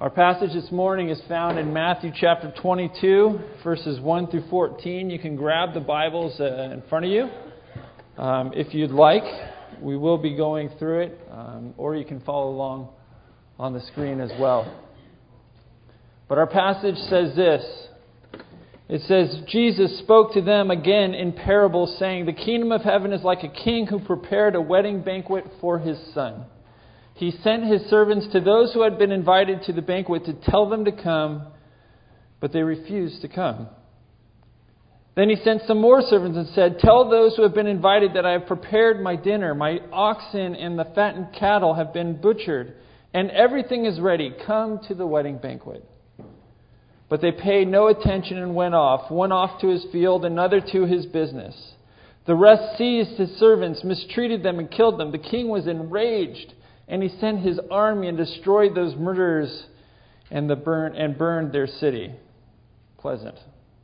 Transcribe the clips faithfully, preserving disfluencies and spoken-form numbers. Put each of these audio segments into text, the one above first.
Our passage this morning is found in Matthew chapter twenty-two, verses one through fourteen. You can grab the Bibles uh, in front of you um, if you'd like. We will be going through it, um, or you can follow along on the screen as well. But our passage says this. It says, Jesus spoke to them again in parables, saying, "The kingdom of heaven is like a king who prepared a wedding banquet for his son. He sent his servants to those who had been invited to the banquet to tell them to come, but they refused to come. Then he sent some more servants and said, 'Tell those who have been invited that I have prepared my dinner. My oxen and the fattened cattle have been butchered, and everything is ready. Come to the wedding banquet.' But they paid no attention and went off, one off to his field, another to his business. The rest seized his servants, mistreated them, and killed them. The king was enraged, and he sent his army and destroyed those murderers and the burn and burned their city." Pleasant.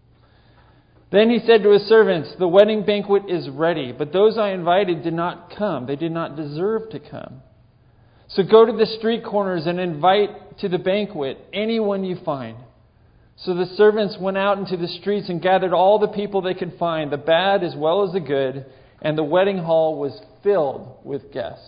Then he said to his servants, "The wedding banquet is ready, but those I invited did not come. They did not deserve to come. So go to the street corners and invite to the banquet anyone you find." So the servants went out into the streets and gathered all the people they could find, the bad as well as the good, and the wedding hall was filled with guests.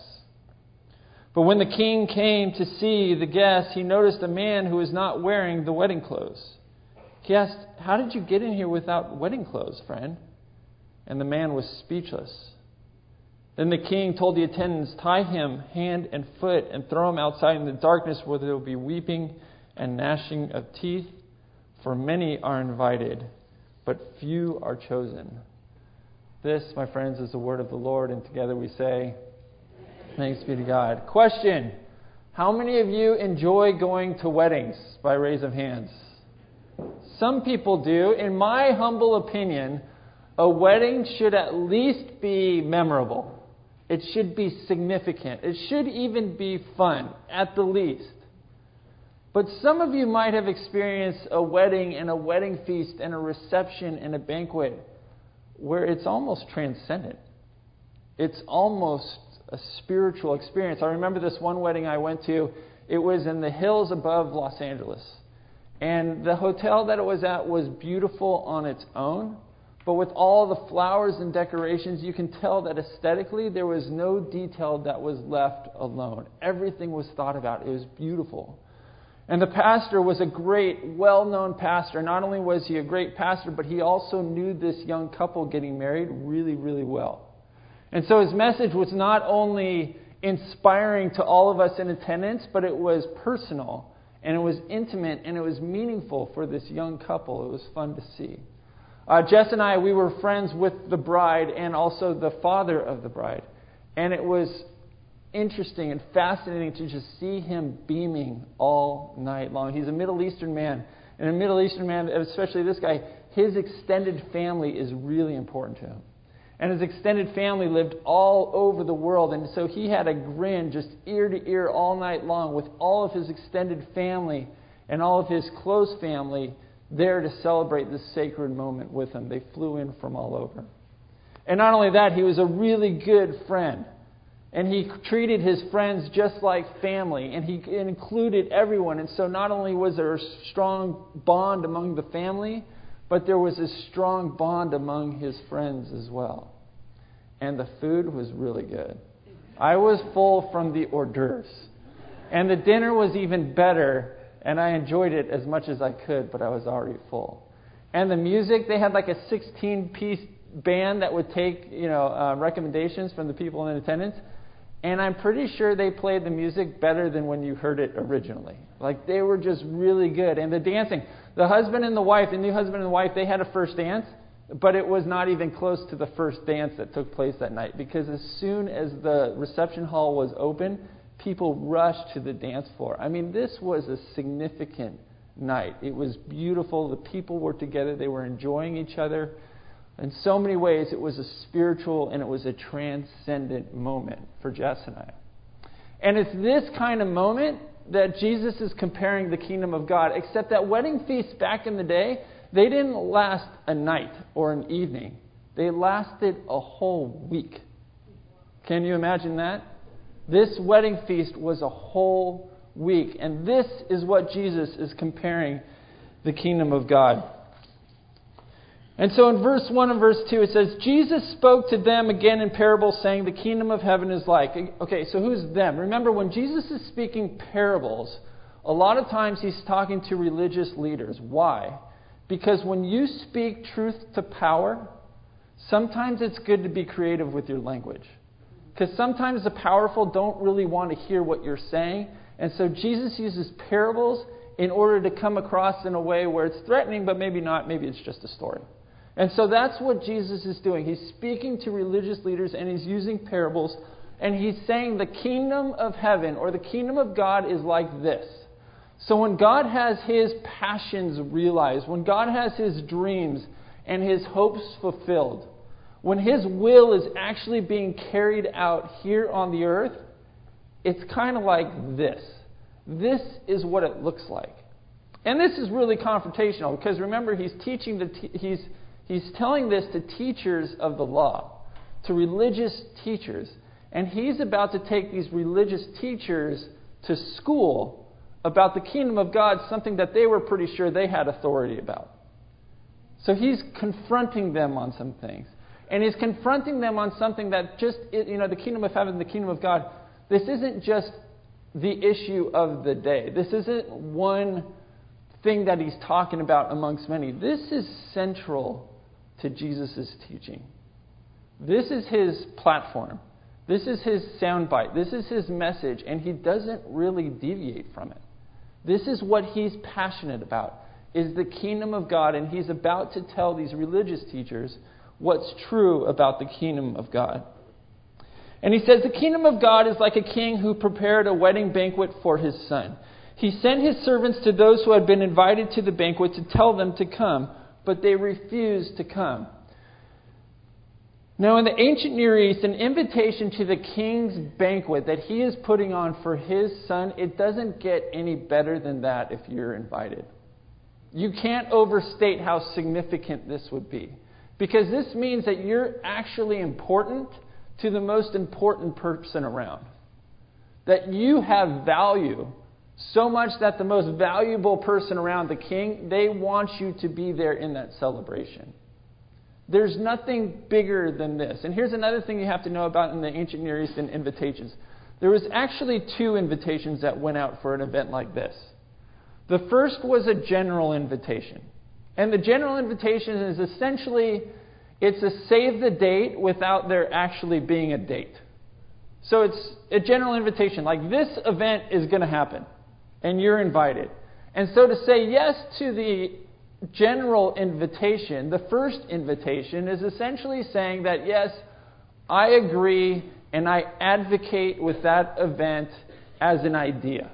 But when the king came to see the guests, he noticed a man who was not wearing the wedding clothes. He asked, "How did you get in here without wedding clothes, friend?" And the man was speechless. Then the king told the attendants, "Tie him hand and foot and throw him outside in the darkness where there will be weeping and gnashing of teeth. For many are invited, but few are chosen." This, my friends, is the word of the Lord, and together we say, thanks be to God. Question: how many of you enjoy going to weddings? By raise of hands. Some people do. In my humble opinion, a wedding should at least be memorable. It should be significant. It should even be fun, at the least. But some of you might have experienced a wedding and a wedding feast and a reception and a banquet where it's almost transcendent. It's almost a spiritual experience. I remember this one wedding I went to. It was in the hills above Los Angeles. And the hotel that it was at was beautiful on its own. But with all the flowers and decorations, you can tell that aesthetically there was no detail that was left alone. Everything was thought about. It was beautiful. And the pastor was a great, well-known pastor. Not only was he a great pastor, but he also knew this young couple getting married really, really well. And so his message was not only inspiring to all of us in attendance, but it was personal, and it was intimate, and it was meaningful for this young couple. It was fun to see. Uh, Jess and I, we were friends with the bride and also the father of the bride. And it was interesting and fascinating to just see him beaming all night long. He's a Middle Eastern man. And a Middle Eastern man, especially this guy, his extended family is really important to him. And his extended family lived all over the world. And so he had a grin just ear to ear all night long with all of his extended family and all of his close family there to celebrate this sacred moment with him. They flew in from all over. And not only that, he was a really good friend. And he treated his friends just like family. And he included everyone. And so not only was there a strong bond among the family, but there was a strong bond among his friends as well. And the food was really good. I was full from the hors d'oeuvres. And the dinner was even better. And I enjoyed it as much as I could, but I was already full. And the music, they had like a sixteen-piece band that would take, you know, uh, recommendations from the people in attendance. And I'm pretty sure they played the music better than when you heard it originally. Like, they were just really good. And the dancing, the husband and the wife, the new husband and the wife, they had a first dance, but it was not even close to the first dance that took place that night. Because as soon as the reception hall was open, people rushed to the dance floor. I mean, this was a significant night. It was beautiful. The people were together. They were enjoying each other. In so many ways, it was a spiritual and it was a transcendent moment for Jess and I. And it's this kind of moment that Jesus is comparing the kingdom of God, except that wedding feasts back in the day, they didn't last a night or an evening. They lasted a whole week. Can you imagine that? This wedding feast was a whole week. And this is what Jesus is comparing the kingdom of God. And so in verse one and verse two, it says, Jesus spoke to them again in parables, saying, the kingdom of heaven is like. Okay, so who's them? Remember, when Jesus is speaking parables, a lot of times he's talking to religious leaders. Why? Because when you speak truth to power, sometimes it's good to be creative with your language. Because sometimes the powerful don't really want to hear what you're saying. And so Jesus uses parables in order to come across in a way where it's threatening, but maybe not. Maybe it's just a story. And so that's what Jesus is doing. He's speaking to religious leaders and he's using parables. And he's saying the kingdom of heaven or the kingdom of God is like this. So when God has his passions realized, when God has his dreams and his hopes fulfilled, when his will is actually being carried out here on the earth, it's kind of like this. This is what it looks like. And this is really confrontational because remember, he's teaching the te- he's he's telling this to teachers of the law, to religious teachers, and he's about to take these religious teachers to school about the kingdom of God, something that they were pretty sure they had authority about. So he's confronting them on some things. And he's confronting them on something that just, you know, the kingdom of heaven, the kingdom of God, this isn't just the issue of the day. This isn't one thing that he's talking about amongst many. This is central to Jesus' teaching. This is his platform. This is his soundbite. This is his message, and he doesn't really deviate from it. This is what he's passionate about, is the kingdom of God, and he's about to tell these religious teachers what's true about the kingdom of God. And he says, the kingdom of God is like a king who prepared a wedding banquet for his son. He sent his servants to those who had been invited to the banquet to tell them to come, but they refused to come. Now, in the ancient Near East, an invitation to the king's banquet that he is putting on for his son, it doesn't get any better than that if you're invited. You can't overstate how significant this would be. Because this means that you're actually important to the most important person around. That you have value so much that the most valuable person around, the king, they want you to be there in that celebration. There's nothing bigger than this. And here's another thing you have to know about in the ancient Near Eastern invitations. There was actually two invitations that went out for an event like this. The first was a general invitation. And the general invitation is essentially, it's a save the date without there actually being a date. So it's a general invitation, like this event is going to happen, and you're invited. And so to say yes to the general invitation, the first invitation, is essentially saying that, yes, I agree and I advocate with that event as an idea.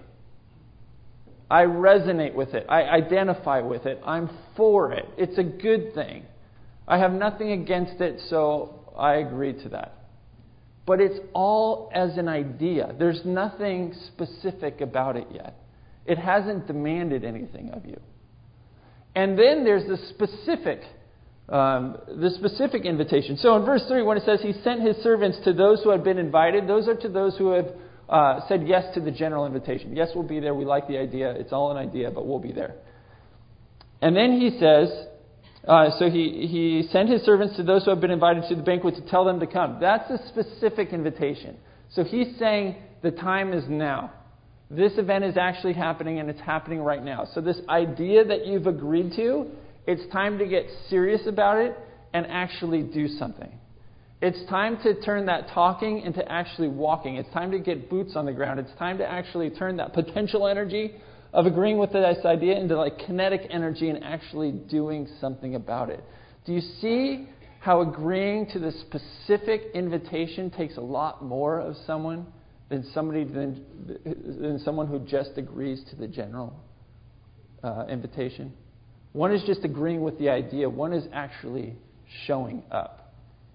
I resonate with it. I identify with it. I'm for it. It's a good thing. I have nothing against it, so I agree to that. But it's all as an idea. There's nothing specific about it yet. It hasn't demanded anything of you. And then there's the specific, um, the specific invitation. So in verse three, when it says he sent his servants to those who had been invited, those are to those who have uh, said yes to the general invitation. Yes, we'll be there. We like the idea. It's all an idea, but we'll be there. And then he says, uh, so he, he sent his servants to those who have been invited to the banquet to tell them to come. That's a specific invitation. So he's saying the time is now. This event is actually happening, and it's happening right now. So this idea that you've agreed to, it's time to get serious about it and actually do something. It's time to turn that talking into actually walking. It's time to get boots on the ground. It's time to actually turn that potential energy of agreeing with this idea into like kinetic energy and actually doing something about it. Do you see how agreeing to the specific invitation takes a lot more of someone than somebody than, than someone who just agrees to the general uh, invitation? One is just agreeing with the idea. One is actually showing up.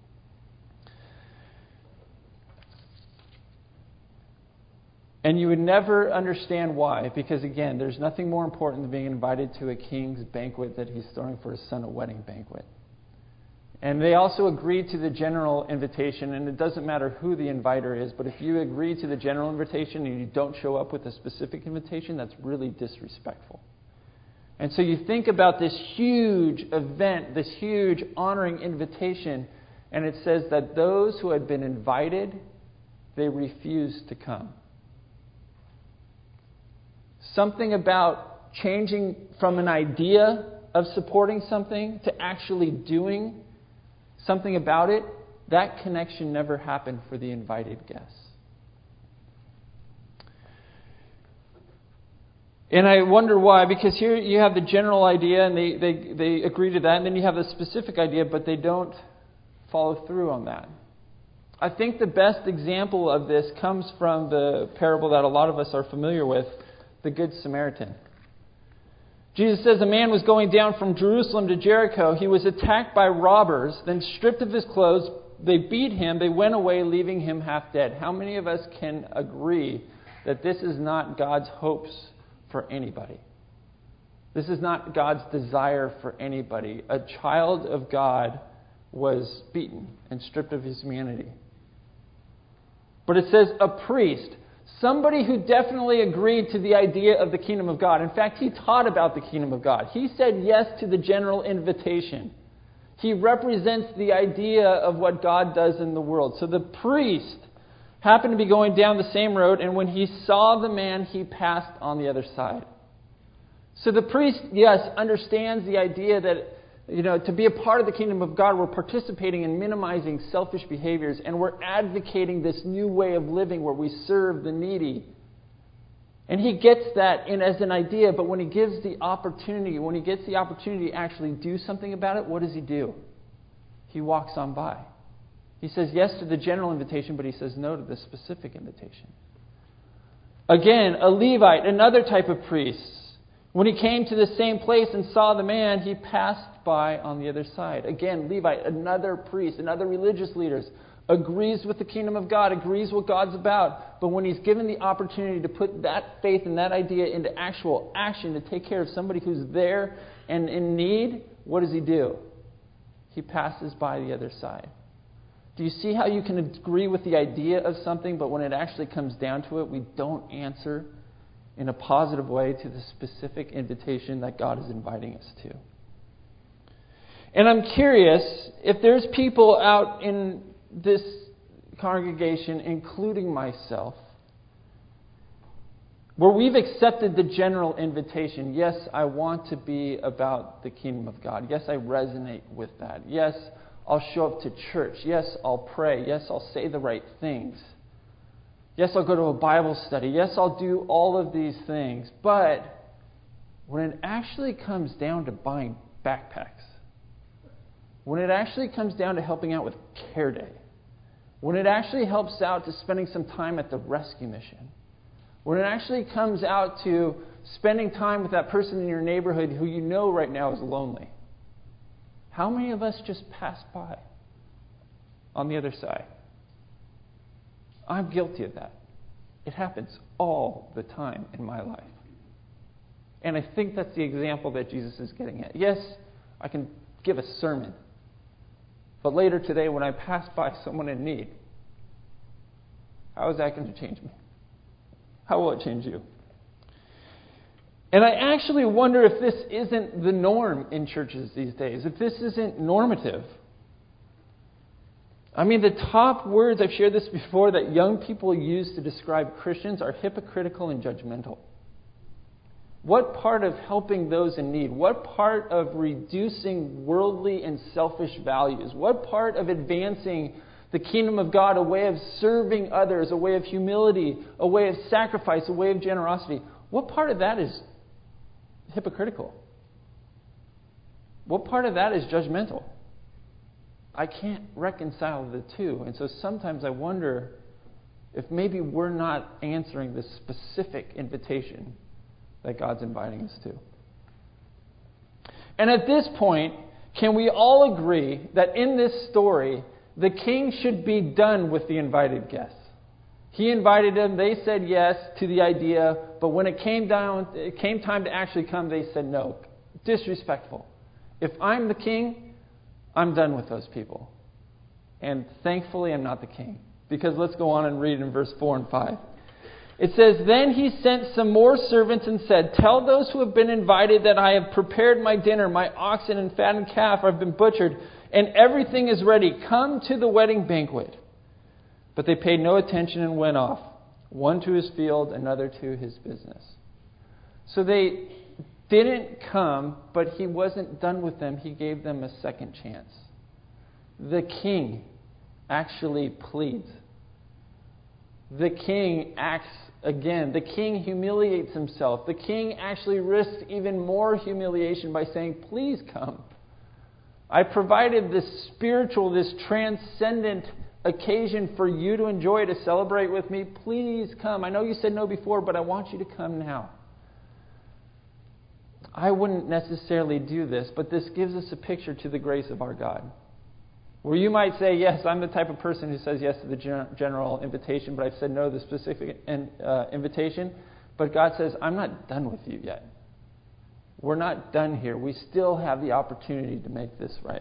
And you would never understand why, because again, there's nothing more important than being invited to a king's banquet that he's throwing for his son, a wedding banquet. And they also agreed to the general invitation, and it doesn't matter who the inviter is, but if you agree to the general invitation and you don't show up with a specific invitation, that's really disrespectful. And so you think about this huge event, this huge honoring invitation, and it says that those who had been invited, they refused to come. Something about changing from an idea of supporting something to actually doing something about it, that connection never happened for the invited guests. And I wonder why, because here you have the general idea and they, they, they agree to that, and then you have the specific idea, but they don't follow through on that. I think the best example of this comes from the parable that a lot of us are familiar with, the Good Samaritan. Jesus says a man was going down from Jerusalem to Jericho. He was attacked by robbers, then stripped of his clothes. They beat him. They went away, leaving him half dead. How many of us can agree that this is not God's hopes for anybody? This is not God's desire for anybody. A child of God was beaten and stripped of his humanity. But it says a priest, somebody who definitely agreed to the idea of the kingdom of God. In fact, he taught about the kingdom of God. He said yes to the general invitation. He represents the idea of what God does in the world. So the priest happened to be going down the same road, and when he saw the man, he passed on the other side. So the priest, yes, understands the idea that, you know, to be a part of the kingdom of God, we're participating in minimizing selfish behaviors, and we're advocating this new way of living where we serve the needy. And he gets that in as an idea, but when he gives the opportunity, when he gets the opportunity to actually do something about it, what does he do? He walks on by. He says yes to the general invitation, but he says no to the specific invitation. Again, a Levite, another type of priest. When he came to the same place and saw the man, he passed by on the other side. Again, Levite, another priest, another religious leader, agrees with the kingdom of God, agrees what God's about. But when he's given the opportunity to put that faith and that idea into actual action to take care of somebody who's there and in need, what does he do? He passes by the other side. Do you see how you can agree with the idea of something, but when it actually comes down to it, we don't answer in a positive way to the specific invitation that God is inviting us to? And I'm curious if there's people out in this congregation, including myself, where we've accepted the general invitation. Yes, I want to be about the kingdom of God. Yes, I resonate with that. Yes, I'll show up to church. Yes, I'll pray. Yes, I'll say the right things. Yes, I'll go to a Bible study. Yes, I'll do all of these things. But when it actually comes down to buying backpacks, when it actually comes down to helping out with Care Day, when it actually helps out to spending some time at the rescue mission, when it actually comes out to spending time with that person in your neighborhood who you know right now is lonely, how many of us just pass by on the other side? I'm guilty of that. It happens all the time in my life. And I think that's the example that Jesus is getting at. Yes, I can give a sermon. But later today, when I pass by someone in need, how is that going to change me? How will it change you? And I actually wonder if this isn't the norm in churches these days, if this isn't normative. I mean, the top words, I've shared this before, that young people use to describe Christians are hypocritical and judgmental. What part of helping those in need, what part of reducing worldly and selfish values, what part of advancing the kingdom of God, a way of serving others, a way of humility, a way of sacrifice, a way of generosity, what part of that is hypocritical? What part of that is judgmental? I can't reconcile the two. And so sometimes I wonder if maybe we're not answering the specific invitation that God's inviting us to. And at this point, can we all agree that in this story, the king should be done with the invited guests? He invited them, they said yes to the idea, but when it came down, it came time to actually come, they said no. Disrespectful. If I'm the king, I'm done with those people. And thankfully, I'm not the king. Because let's go on and read in verse four and five. It says, "Then he sent some more servants and said, 'Tell those who have been invited that I have prepared my dinner. My oxen and fattened calf have been butchered, and everything is ready. Come to the wedding banquet.' But they paid no attention and went off, one to his field, another to his business." So they didn't come, but he wasn't done with them. He gave them a second chance. The king actually pleads. The king acts again. The king humiliates himself. The king actually risks even more humiliation by saying, "Please come. I provided this spiritual, this transcendent occasion for you to enjoy, to celebrate with me. Please come. I know you said no before, but I want you to come now." I wouldn't necessarily do this, but this gives us a picture to the grace of our God. Where you might say, yes, I'm the type of person who says yes to the general invitation, but I've said no to the specific uh, invitation. But God says, I'm not done with you yet. We're not done here. We still have the opportunity to make this right.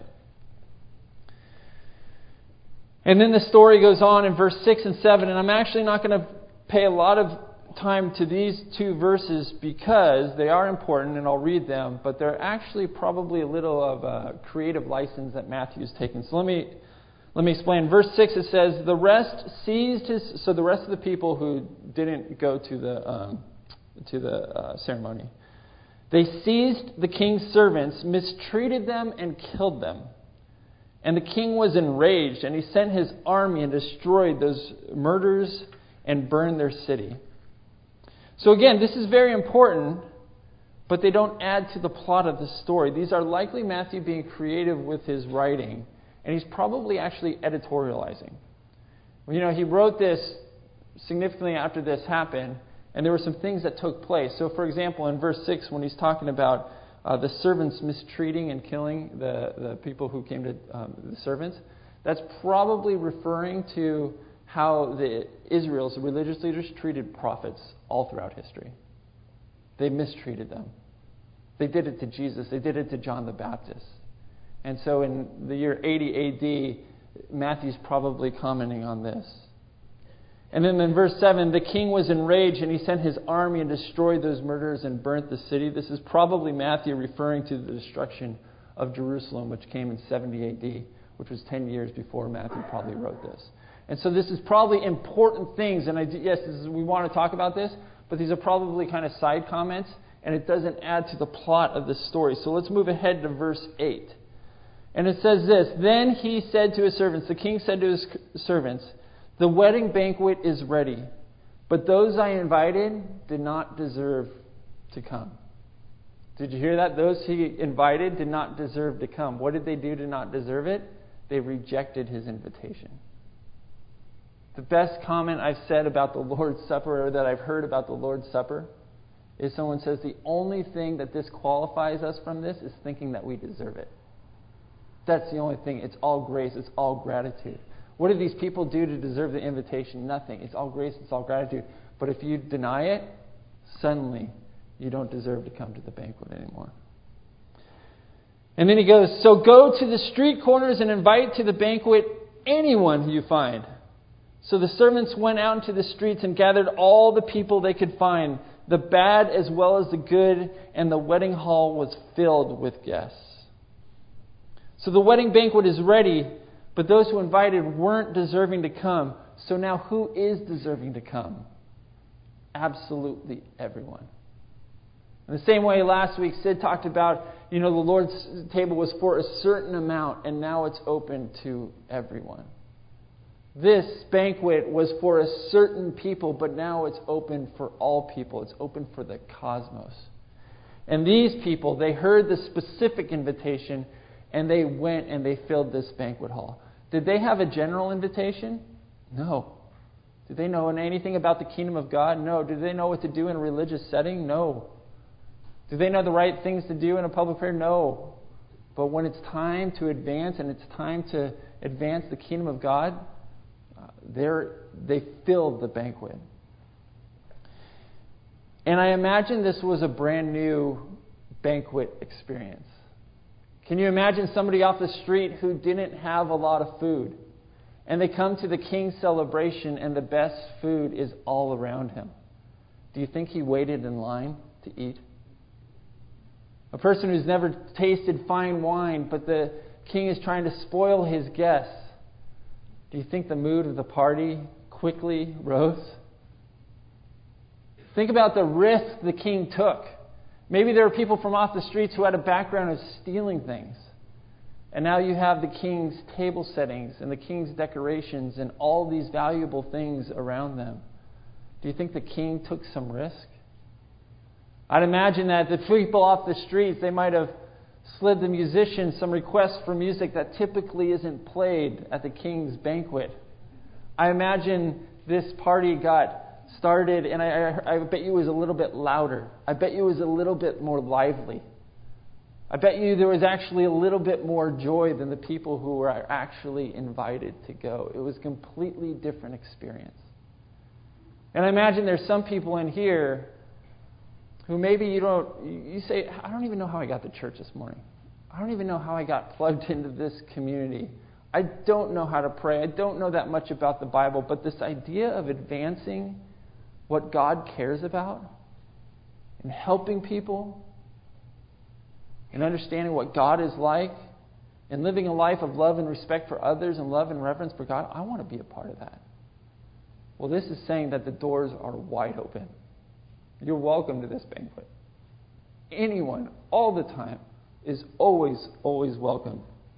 And then the story goes on in verse six and seven, and I'm actually not going to pay a lot of time to these two verses because they are important, and I'll read them, but they're actually probably a little of a creative license that Matthew's taken. So let me let me explain. Verse six, it says, "The rest seized his..." So the rest of the people who didn't go to the um, to the uh, ceremony, "They seized the king's servants, mistreated them, and killed them. And the king was enraged, and he sent his army and destroyed those murderers and burned their city." So again, this is very important, but they don't add to the plot of the story. These are likely Matthew being creative with his writing, and he's probably actually editorializing. You know, he wrote this significantly after this happened, and there were some things that took place. So, for example, in verse six, when he's talking about uh, the servants mistreating and killing the, the people who came to um, the servants, that's probably referring to how the Israel's religious leaders treated prophets all throughout history. They mistreated them. They did it to Jesus. They did it to John the Baptist. And so in the year eighty A D, Matthew's probably commenting on this. And then in verse seven, "The king was enraged, and he sent his army and destroyed those murderers and burnt the city." This is probably Matthew referring to the destruction of Jerusalem, which came in seventy A D, which was ten years before Matthew probably wrote this. And so this is probably important things, and I, yes, this is, we want to talk about this, but these are probably kind of side comments, and it doesn't add to the plot of the story. So let's move ahead to verse eight. And it says this, "Then he said to his servants," the king said to his servants, "The wedding banquet is ready, but those I invited did not deserve to come." Did you hear that? Those he invited did not deserve to come. What did they do to not deserve it? They rejected his invitation. The best comment I've said about the Lord's Supper, or that I've heard about the Lord's Supper, is someone says the only thing that disqualifies us from this is thinking that we deserve it. That's the only thing. It's all grace. It's all gratitude. What did these people do to deserve the invitation? Nothing. It's all grace. It's all gratitude. But if you deny it, suddenly you don't deserve to come to the banquet anymore. And then he goes, "So go to the street corners and invite to the banquet anyone who you find." So the servants went out into the streets and gathered all the people they could find, the bad as well as the good, and the wedding hall was filled with guests. So the wedding banquet is ready, but those who invited weren't deserving to come. So now who is deserving to come? Absolutely everyone. In the same way last week, Sid talked about, you know, the Lord's table was for a certain amount, and now it's open to everyone. This banquet was for a certain people, but now it's open for all people. It's open for the cosmos. And these people, they heard the specific invitation, and they went and they filled this banquet hall. Did they have a general invitation? No. Did they know anything about the kingdom of God? No. Did they know what to do in a religious setting? No. Did they know the right things to do in a public prayer? No. But when it's time to advance, and it's time to advance the kingdom of God, They're, they filled the banquet. And I imagine this was a brand new banquet experience. Can you imagine somebody off the street who didn't have a lot of food, and they come to the king's celebration and the best food is all around him? Do you think he waited in line to eat? A person who's never tasted fine wine, but the king is trying to spoil his guests. Do you think the mood of the party quickly rose? Think about the risk the king took. Maybe there were people from off the streets who had a background of stealing things. And now you have the king's table settings and the king's decorations and all these valuable things around them. Do you think the king took some risk? I'd imagine that the people off the streets, they might have slid the musicians some requests for music that typically isn't played at the king's banquet. I imagine this party got started, and I, I, I bet you it was a little bit louder. I bet you it was a little bit more lively. I bet you there was actually a little bit more joy than the people who were actually invited to go. It was a completely different experience. And I imagine there's some people in here who maybe you don't, you say, I don't even know how I got to church this morning. I don't even know how I got plugged into this community. I don't know how to pray. I don't know that much about the Bible. But this idea of advancing what God cares about and helping people and understanding what God is like and living a life of love and respect for others and love and reverence for God, I want to be a part of that. Well, this is saying that the doors are wide open. You're welcome to this banquet. Anyone, all the time, is always, always welcome.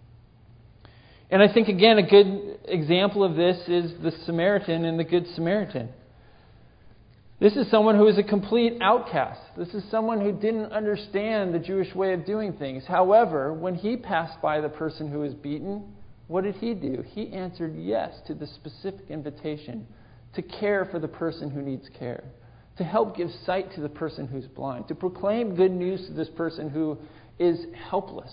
And I think, again, a good example of this is the Samaritan and the Good Samaritan. This is someone who is a complete outcast. This is someone who didn't understand the Jewish way of doing things. However, when he passed by the person who was beaten, what did he do? He answered yes to the specific invitation to care for the person who needs care, to help give sight to the person who's blind, to proclaim good news to this person who is helpless,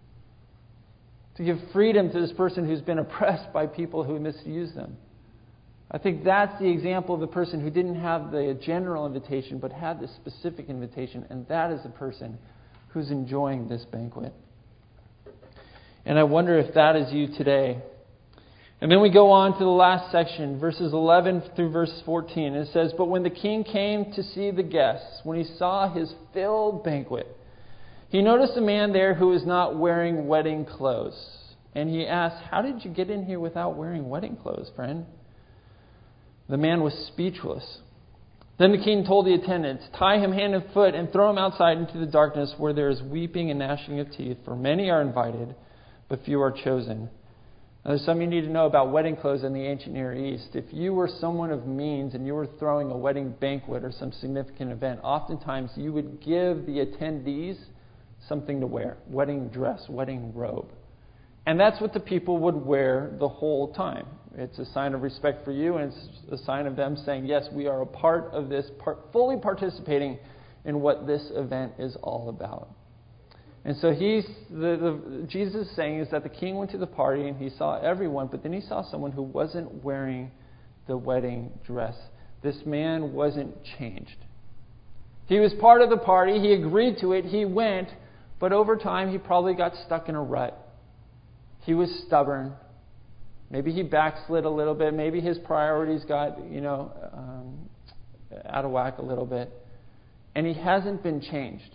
to give freedom to this person who's been oppressed by people who misuse them. I think that's the example of the person who didn't have the general invitation but had the specific invitation, and that is the person who's enjoying this banquet. And I wonder if that is you today. And then we go on to the last section, verses eleven through verse fourteen. It says, "But when the king came to see the guests, when he saw his filled banquet, he noticed a man there who was not wearing wedding clothes. And he asked, 'How did you get in here without wearing wedding clothes, friend?' The man was speechless. Then the king told the attendants, 'Tie him hand and foot and throw him outside into the darkness where there is weeping and gnashing of teeth, for many are invited, but few are chosen.'" Now, there's something you need to know about wedding clothes in the ancient Near East. If you were someone of means and you were throwing a wedding banquet or some significant event, oftentimes you would give the attendees something to wear, wedding dress, wedding robe. And that's what the people would wear the whole time. It's a sign of respect for you, and it's a sign of them saying, yes, we are a part of this, part, fully participating in what this event is all about. And so he's the, the Jesus is saying is that the king went to the party and he saw everyone, but then he saw someone who wasn't wearing the wedding dress. This man wasn't changed. He was part of the party. He agreed to it. He went, but over time he probably got stuck in a rut. He was stubborn. Maybe he backslid a little bit. Maybe his priorities got, you know, um, out of whack a little bit. And he hasn't been changed.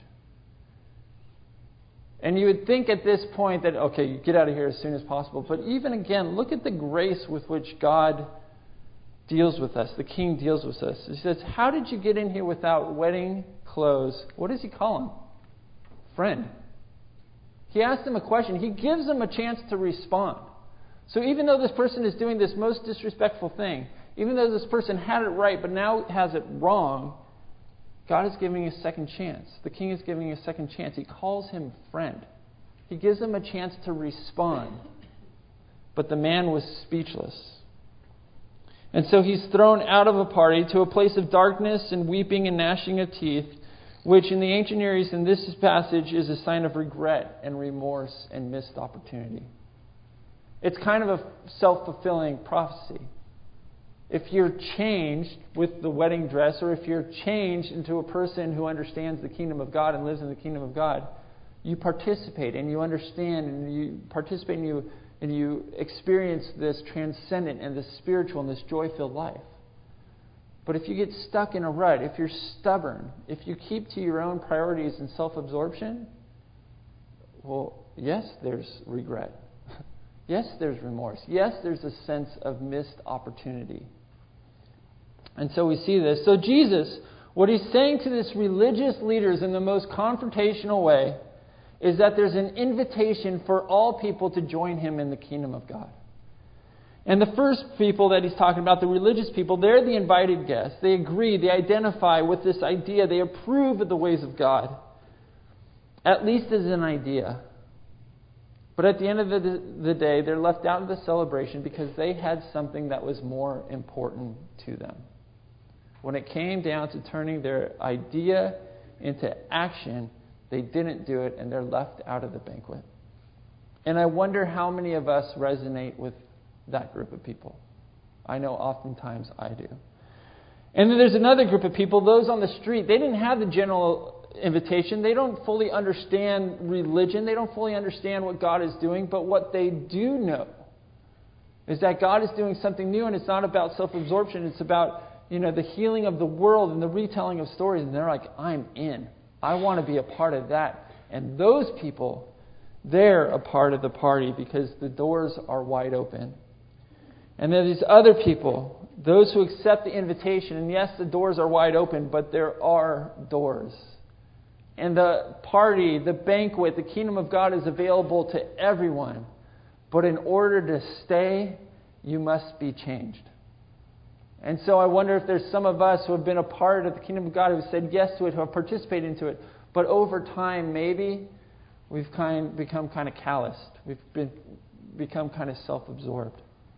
And you would think at this point that, okay, you get out of here as soon as possible. But even again, look at the grace with which God deals with us. The king deals with us. He says, "How did you get in here without wedding clothes?" What does he call him? Friend. He asks him a question. He gives him a chance to respond. So even though this person is doing this most disrespectful thing, even though this person had it right but now has it wrong, God is giving a second chance. The king is giving a second chance. He calls him friend. He gives him a chance to respond. But the man was speechless. And so he's thrown out of a party to a place of darkness and weeping and gnashing of teeth, which in the ancient Near East in this passage is a sign of regret and remorse and missed opportunity. It's kind of a self-fulfilling prophecy. If you're changed with the wedding dress, or if you're changed into a person who understands the kingdom of God and lives in the kingdom of God, you participate and you understand and you participate and you, and you experience this transcendent and this spiritual and this joy-filled life. But if you get stuck in a rut, if you're stubborn, if you keep to your own priorities and self-absorption, well, yes, there's regret. Yes, there's remorse. Yes, there's a sense of missed opportunity. And so we see this. So Jesus, what he's saying to these religious leaders in the most confrontational way is that there's an invitation for all people to join him in the kingdom of God. And the first people that he's talking about, the religious people, they're the invited guests. They agree, they identify with this idea, they approve of the ways of God, at least as an idea. But at the end of the, the day, they're left out of the celebration because they had something that was more important to them. When it came down to turning their idea into action, they didn't do it and they're left out of the banquet. And I wonder how many of us resonate with that group of people. I know oftentimes I do. And then there's another group of people, those on the street. They didn't have the general invitation. They don't fully understand religion. They don't fully understand what God is doing. But what they do know is that God is doing something new, and it's not about self-absorption. It's about, you know, the healing of the world and the retelling of stories. And they're like, I'm in. I want to be a part of that. And those people, they're a part of the party because the doors are wide open. And then these other people, those who accept the invitation, and yes, the doors are wide open, but there are doors. And the party, the banquet, the kingdom of God is available to everyone. But in order to stay, you must be changed. And so I wonder if there's some of us who have been a part of the kingdom of God, who have said yes to it, who have participated into it. But over time, maybe we've kind become kind of calloused. We've been become kind of self-absorbed.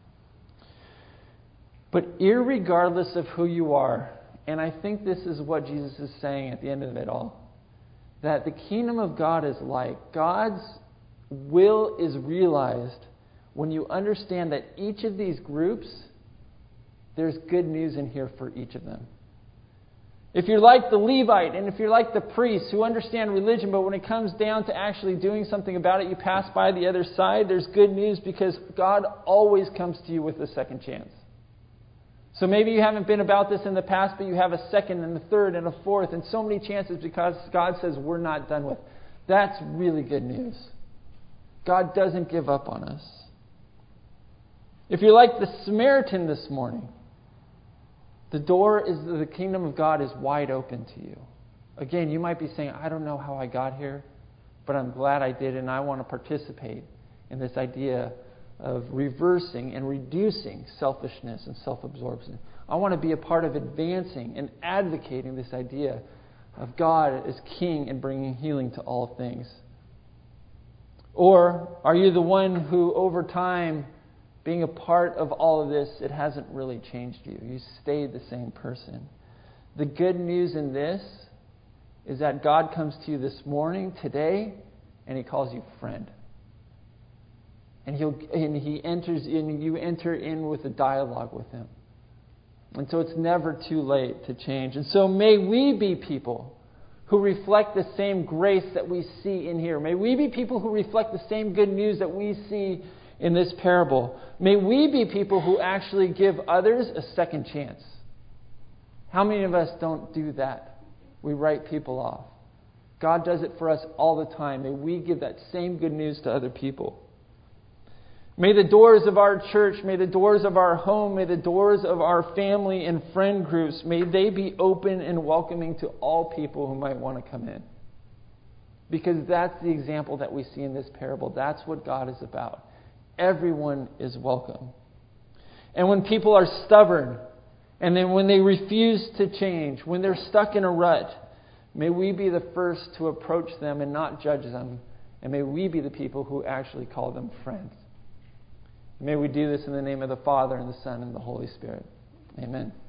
But irregardless of who you are, and I think this is what Jesus is saying at the end of it all, that the kingdom of God is like, God's will is realized when you understand that each of these groups, there's good news in here for each of them. If you're like the Levite and if you're like the priests who understand religion, but when it comes down to actually doing something about it, you pass by the other side, there's good news because God always comes to you with a second chance. So maybe you haven't been about this in the past, but you have a second and a third and a fourth and so many chances because God says we're not done with. That's really good news. God doesn't give up on us. If you're like the Samaritan this morning, the door is the kingdom of God is wide open to you. Again, you might be saying, I don't know how I got here, but I'm glad I did, and I want to participate in this idea of reversing and reducing selfishness and self-absorption. I want to be a part of advancing and advocating this idea of God as King and bringing healing to all things. Or are you the one who over time, being a part of all of this, it hasn't really changed you. You stayed the same person. The good news in this is that God comes to you this morning, today, and He calls you friend. And he'll and He enters in, you enter in with a dialogue with Him. And so it's never too late to change. And so may we be people who reflect the same grace that we see in here. May we be people who reflect the same good news that we see in this parable. May we be people who actually give others a second chance. How many of us don't do that? We write people off. God does it for us all the time. May we give that same good news to other people. May the doors of our church, may the doors of our home, may the doors of our family and friend groups, may they be open and welcoming to all people who might want to come in. Because that's the example that we see in this parable. That's what God is about. Everyone is welcome. And when people are stubborn, and then when they refuse to change, when they're stuck in a rut, may we be the first to approach them and not judge them. And may we be the people who actually call them friends. May we do this in the name of the Father, and the Son, and the Holy Spirit. Amen.